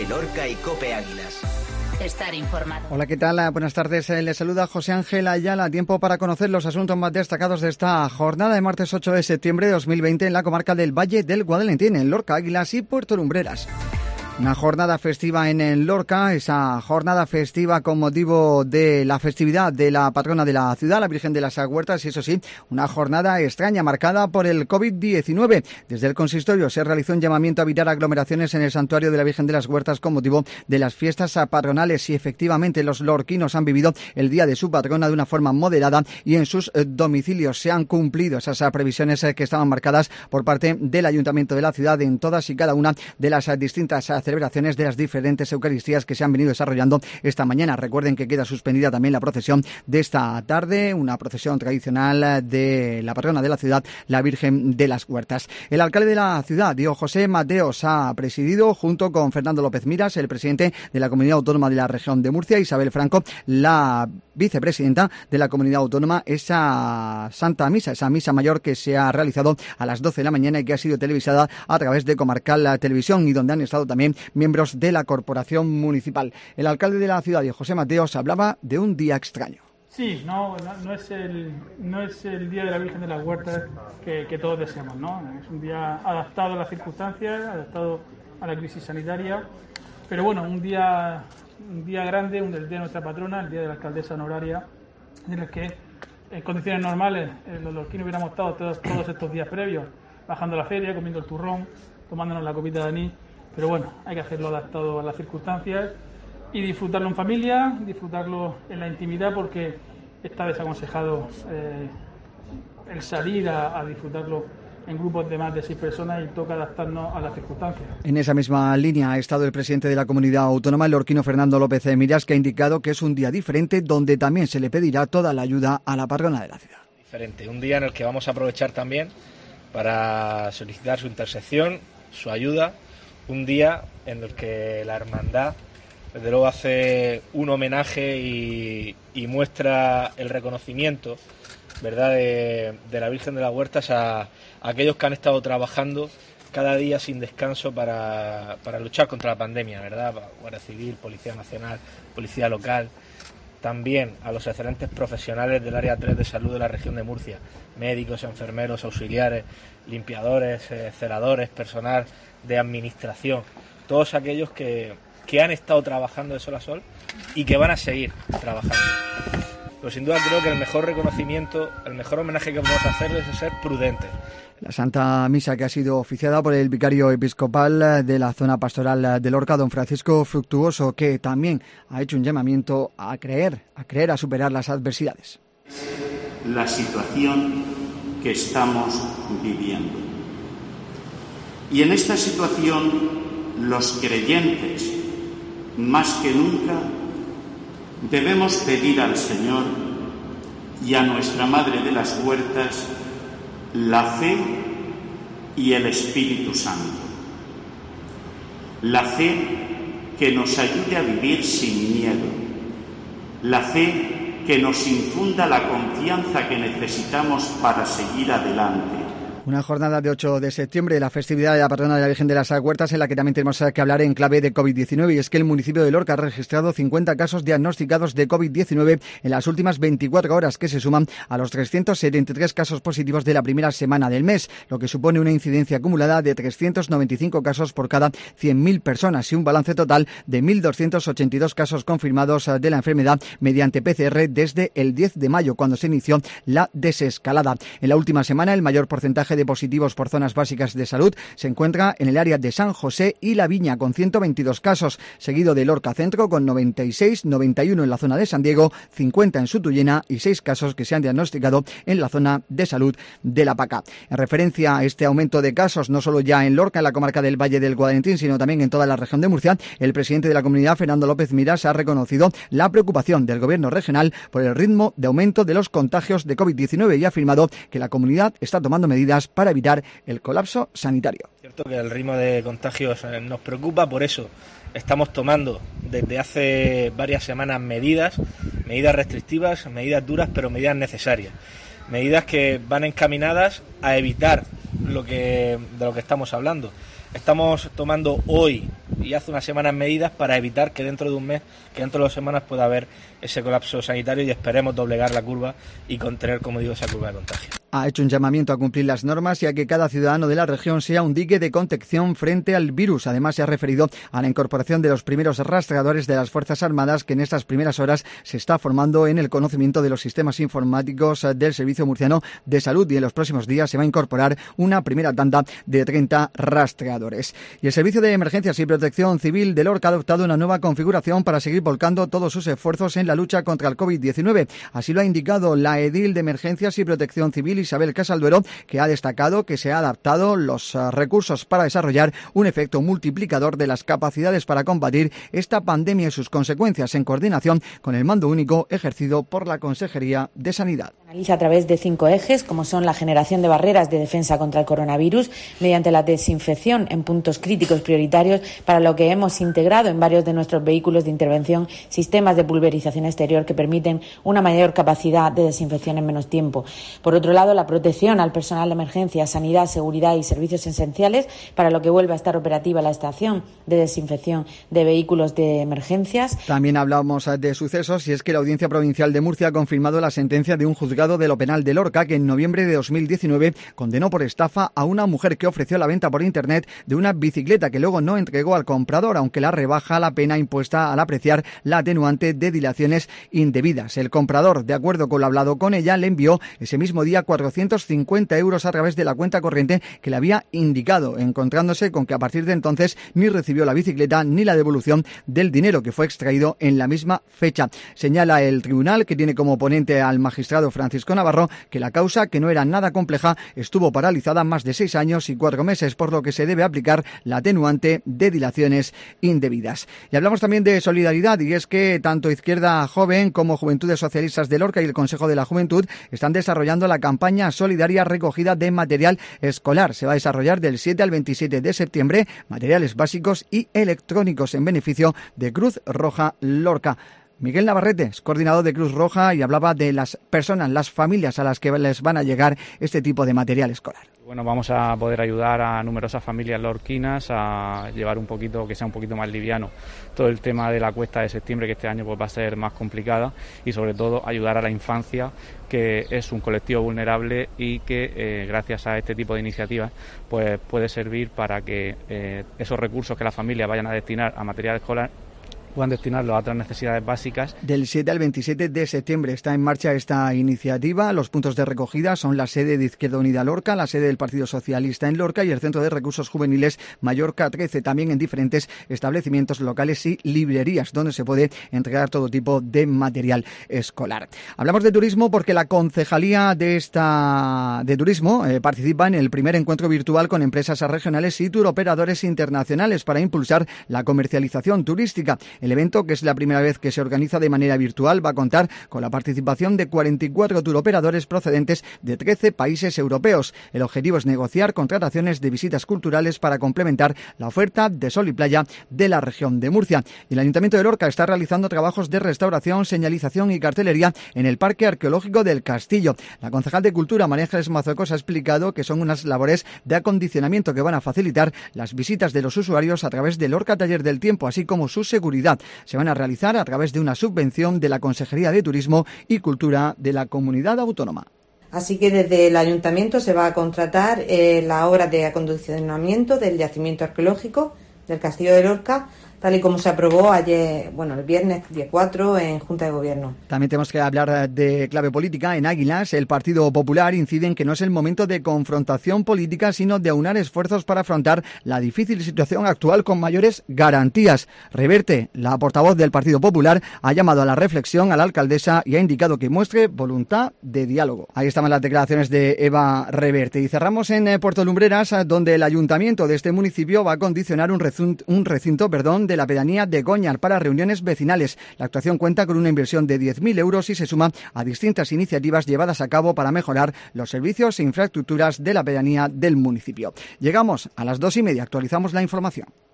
Lorca y COPE Águilas. Estar informado. Hola, ¿qué tal? Buenas tardes. Les saluda José Ángel Ayala. Tiempo para conocer los asuntos más destacados de esta jornada de martes 8 de septiembre de 2020 en la comarca del Valle del Guadalentín, en Lorca, Águilas y Puerto Lumbreras. Una jornada festiva en Lorca, esa jornada festiva con motivo de la festividad de la patrona de la ciudad, la Virgen de las Huertas, y eso sí, una jornada extraña marcada por el COVID-19. Desde el consistorio se realizó un llamamiento a evitar aglomeraciones en el santuario de la Virgen de las Huertas con motivo de las fiestas patronales, y efectivamente los lorquinos han vivido el día de su patrona de una forma moderada y en sus domicilios. Se han cumplido esas previsiones que estaban marcadas por parte del Ayuntamiento de la ciudad en todas y cada una de las distintas celebraciones de las diferentes Eucaristías que se han venido desarrollando esta mañana. Recuerden que queda suspendida también la procesión de esta tarde, una procesión tradicional de la patrona de la ciudad, la Virgen de las Huertas. El alcalde de la ciudad, Diego José Mateos, ha presidido junto con Fernando López Miras, el presidente de la Comunidad Autónoma de la Región de Murcia, Isabel Franco, la vicepresidenta de la Comunidad Autónoma, esa Santa Misa, esa misa mayor que se ha realizado a las 12 de la mañana y que ha sido televisada a través de Comarcal Televisión, y donde han estado también miembros de la corporación municipal. El alcalde de la ciudad, José Mateos, hablaba de un día extraño. Sí, no es el día de la Virgen de las Huertas que todos deseamos, ¿no? Es un día adaptado a las circunstancias, adaptado a la crisis sanitaria, pero bueno, un día grande, el día de nuestra patrona, el día de la alcaldesa honoraria, en el que en condiciones normales los lorquinos hubiéramos estado todos estos días previos, bajando a la feria, comiendo el turrón, tomándonos la copita de anís. Pero bueno, hay que hacerlo adaptado a las circunstancias y disfrutarlo en familia, disfrutarlo en la intimidad, porque está desaconsejado el salir a disfrutarlo en grupos de más de 6 personas, y toca adaptarnos a las circunstancias. En esa misma línea ha estado el presidente de la Comunidad Autónoma, el lorquino Fernando López Miras, que ha indicado que es un día diferente donde también se le pedirá toda la ayuda a la patrona de la ciudad. Diferente, un día en el que vamos a aprovechar también para solicitar su intersección, su ayuda. Un día en el que la hermandad, desde luego, hace un homenaje y muestra el reconocimiento, ¿verdad?, de la Virgen de las Huertas a aquellos que han estado trabajando cada día sin descanso para luchar contra la pandemia, ¿verdad? Guardia Civil, Policía Nacional, Policía Local. También a los excelentes profesionales del área 3 de salud de la región de Murcia, médicos, enfermeros, auxiliares, limpiadores, celadores, personal de administración, todos aquellos que han estado trabajando de sol a sol y que van a seguir trabajando. Pero sin duda creo que el mejor reconocimiento, el mejor homenaje que podemos hacerles es ser prudentes. La Santa Misa, que ha sido oficiada por el vicario episcopal de la zona pastoral de Lorca, don Francisco Fructuoso, que también ha hecho un llamamiento a creer, a superar las adversidades. La situación que estamos viviendo. Y en esta situación, los creyentes, más que nunca, debemos pedir al Señor y a nuestra Madre de las Huertas la fe y el Espíritu Santo. La fe que nos ayude a vivir sin miedo. La fe que nos infunda la confianza que necesitamos para seguir adelante. Una jornada de 8 de septiembre de la festividad de la patrona de la Virgen de las Huertas, en la que también tenemos que hablar en clave de COVID-19, y es que el municipio de Lorca ha registrado 50 casos diagnosticados de COVID-19 en las últimas 24 horas, que se suman a los 373 casos positivos de la primera semana del mes, lo que supone una incidencia acumulada de 395 casos por cada 100.000 personas y un balance total de 1.282 casos confirmados de la enfermedad mediante PCR desde el 10 de mayo, cuando se inició la desescalada. En la última semana, el mayor porcentaje de positivos por zonas básicas de salud se encuentra en el área de San José y La Viña, con 122 casos, seguido de Lorca Centro con 96, 91 en la zona de San Diego, 50 en Sutullena y 6 casos que se han diagnosticado en la zona de salud de La Paca. En referencia a este aumento de casos, no solo ya en Lorca, en la comarca del Valle del Guadalentín, sino también en toda la región de Murcia, el presidente de la comunidad, Fernando López Miras, ha reconocido la preocupación del gobierno regional por el ritmo de aumento de los contagios de COVID-19 y ha afirmado que la comunidad está tomando medidas para evitar el colapso sanitario. Cierto que el ritmo de contagios nos preocupa, por eso estamos tomando desde hace varias semanas medidas restrictivas, medidas duras, pero medidas necesarias. Medidas que van encaminadas a evitar de lo que estamos hablando. Estamos tomando hoy y hace unas semanas medidas para evitar que dentro de un mes, que dentro de 2 semanas pueda haber ese colapso sanitario y esperemos doblegar la curva y contener, como digo, esa curva de contagio. Ha hecho un llamamiento a cumplir las normas y a que cada ciudadano de la región sea un dique de contención frente al virus. Además, se ha referido a la incorporación de los primeros rastreadores de las Fuerzas Armadas, que en estas primeras horas se está formando en el conocimiento de los sistemas informáticos del Servicio Murciano de Salud, y en los próximos días se va a incorporar una primera tanda de 30 rastreadores. Y el Servicio de Emergencias y Protección Civil de Lorca ha adoptado una nueva configuración para seguir volcando todos sus esfuerzos en la lucha contra el COVID-19. Así lo ha indicado la edil de Emergencias y Protección Civil, Isabel Casalduero, que ha destacado que se ha adaptado los recursos para desarrollar un efecto multiplicador de las capacidades para combatir esta pandemia y sus consecuencias, en coordinación con el mando único ejercido por la Consejería de Sanidad. Analiza a través de 5 ejes, como son la generación de barreras de defensa contra el coronavirus mediante la desinfección en puntos críticos prioritarios, para lo que hemos integrado en varios de nuestros vehículos de intervención sistemas de pulverización exterior que permiten una mayor capacidad de desinfección en menos tiempo. Por otro lado, la protección al personal de emergencia, sanidad, seguridad y servicios esenciales, para lo que vuelve a estar operativa la estación de desinfección de vehículos de emergencias. También hablamos de sucesos, y es que la Audiencia Provincial de Murcia ha confirmado la sentencia de un juzgado de lo penal de Lorca, que en noviembre de 2019 condenó por estafa a una mujer que ofreció la venta por internet de una bicicleta que luego no entregó al comprador, aunque la rebaja la pena impuesta al apreciar la atenuante de dilaciones indebidas. El comprador, de acuerdo con lo hablado con ella, le envió ese mismo día 450 euros a través de la cuenta corriente que le había indicado, encontrándose con que a partir de entonces ni recibió la bicicleta ni la devolución del dinero, que fue extraído en la misma fecha. Señala el tribunal, que tiene como ponente al magistrado Francisco Navarro, que la causa, que no era nada compleja, estuvo paralizada más de 6 años y 4 meses, por lo que se debe aplicar la atenuante de dilaciones indebidas. Y hablamos también de solidaridad, y es que tanto Izquierda Joven como Juventudes Socialistas de Lorca y el Consejo de la Juventud están desarrollando la campaña solidaria recogida de material escolar. Se va a desarrollar del 7 al 27 de septiembre, materiales básicos y electrónicos en beneficio de Cruz Roja Lorca. Miguel Navarrete es coordinador de Cruz Roja y hablaba de las personas, las familias a las que les van a llegar este tipo de material escolar. Bueno, vamos a poder ayudar a numerosas familias lorquinas a llevar un poquito, que sea un poquito más liviano todo el tema de la cuesta de septiembre, que este año pues va a ser más complicada, y sobre todo ayudar a la infancia, que es un colectivo vulnerable y que gracias a este tipo de iniciativas pues puede servir para que esos recursos que las familias vayan a destinar a material escolar puedan destinarlo a otras necesidades básicas. Del 7 al 27 de septiembre está en marcha esta iniciativa. Los puntos de recogida son la sede de Izquierda Unida Lorca, la sede del Partido Socialista en Lorca y el Centro de Recursos Juveniles Mallorca 13, también en diferentes establecimientos locales y librerías, donde se puede entregar todo tipo de material escolar. Hablamos de turismo porque la Concejalía de Turismo participa en el primer encuentro virtual con empresas regionales y turoperadores internacionales para impulsar la comercialización turística. El evento, que es la primera vez que se organiza de manera virtual, va a contar con la participación de 44 turoperadores procedentes de 13 países europeos. El objetivo es negociar contrataciones de visitas culturales para complementar la oferta de sol y playa de la región de Murcia. Y el Ayuntamiento de Lorca está realizando trabajos de restauración, señalización y cartelería en el Parque Arqueológico del Castillo. La concejal de Cultura, María Ángeles Mazocos, ha explicado que son unas labores de acondicionamiento que van a facilitar las visitas de los usuarios a través del Lorca Taller del Tiempo, así como su seguridad. Se van a realizar a través de una subvención de la Consejería de Turismo y Cultura de la Comunidad Autónoma. Así que desde el Ayuntamiento se va a contratar la obra de acondicionamiento del yacimiento arqueológico del Castillo de Lorca, tal y como se aprobó ayer, el viernes día 4 en Junta de Gobierno. También tenemos que hablar de clave política. En Águilas, el Partido Popular incide en que no es el momento de confrontación política, sino de aunar esfuerzos para afrontar la difícil situación actual con mayores garantías. Reverte, la portavoz del Partido Popular, ha llamado a la reflexión a la alcaldesa y ha indicado que muestre voluntad de diálogo. Ahí estaban las declaraciones de Eva Reverte. Y cerramos en Puerto Lumbreras, donde el ayuntamiento de este municipio va a acondicionar un recinto de la pedanía de Góñar para reuniones vecinales. La actuación cuenta con una inversión de 10.000 euros y se suma a distintas iniciativas llevadas a cabo para mejorar los servicios e infraestructuras de la pedanía del municipio. Llegamos a las 2:30, actualizamos la información.